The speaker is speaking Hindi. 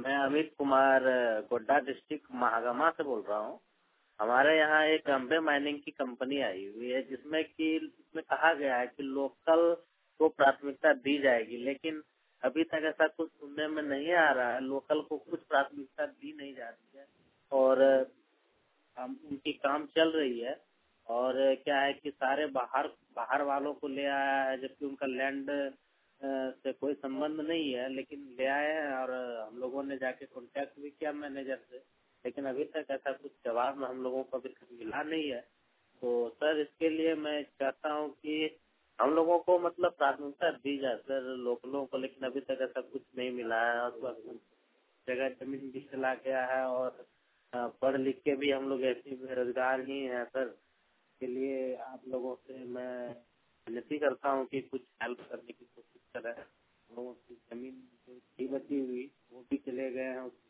मैं अमित कुमार गोड्डा डिस्ट्रिक्ट महागामा से बोल रहा हूँ। हमारे यहाँ एक अम्बे माइनिंग की कंपनी आई हुई है इसमें कहा गया है कि लोकल को प्राथमिकता दी जाएगी, लेकिन अभी तक ऐसा कुछ सुनने में नहीं आ रहा है। लोकल को कुछ प्राथमिकता दी नहीं जा रही है और उनकी काम चल रही है। और क्या है कि सारे बाहर वालों को ले आया है, जबकि उनका लैंड से कोई संबंध नहीं है, लेकिन ले आए हैं। और हम लोगों ने जाके कांटेक्ट भी किया मैनेजर से, लेकिन अभी तक ऐसा कुछ जवाब हम लोगों को अभी तक मिला नहीं है। तो सर, इसके लिए मैं चाहता हूँ कि हम लोगों को मतलब प्राथमिकता दी जाए सर लोकलों को, लेकिन अभी तक ऐसा कुछ नहीं मिला है। और जगह जमीन भी चला गया है और पढ़ लिख के भी हम लोग ऐसे बेरोजगार ही हैं सर। के लिए आप लोगों से मैं विनती करता हूँ कि कुछ हेल्प करने की कोशिश करें। लोगों की जमीन जो थी बची हुई वो भी चले गए हैं।